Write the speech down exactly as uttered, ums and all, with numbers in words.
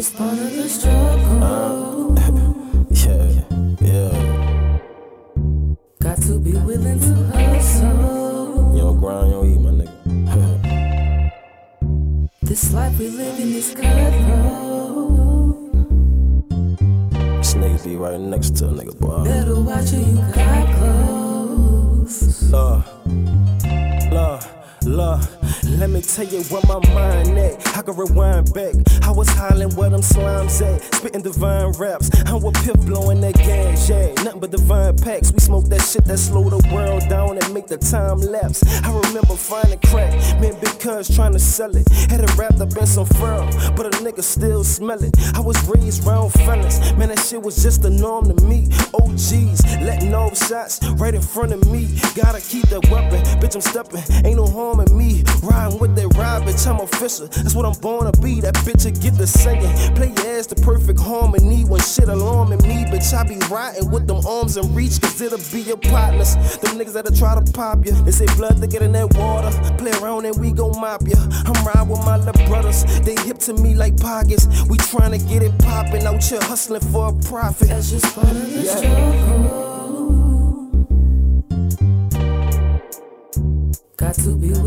just part of the struggle. Uh, yeah, yeah. Got to be willing to hustle. You don't grind, you don't eat, my nigga. This life we live in is cutthroat. This nigga be right next to a nigga, boy. Better watch who you got close. Love, love, love. Let me tell you where my mind at. I can rewind back. I was hollering where them slimes at. Spitting divine raps. I'm with Pip blowing that gas, yeah. Nothing but divine packs. We smoke that shit that slow the world down and make the time lapse. I remember finding crack. Man, big cuz trying to sell it. Had it wrapped up in some fur, but a nigga still smell it. I was raised round fellas. Man, that shit was just the norm to me. O Gs letting off shots right in front of me. Gotta keep that weapon. Bitch, I'm stepping. Ain't no harm in me. Riding with that ride, bitch, I'm official. That's what I'm born to be. That bitch will get the singing. Play your ass the perfect harmony. When shit alarming me, bitch, I be riding with them arms in reach. Cause it'll be your partners. Them niggas that'll try to pop ya. They say blood to get in that water. Play around and we gon' mop ya. I'm riding with my little brothers. They hip to me like pockets. We trying to get it poppin'. Out here hustling for a profit. That's just part of the yeah. struggle. Got to be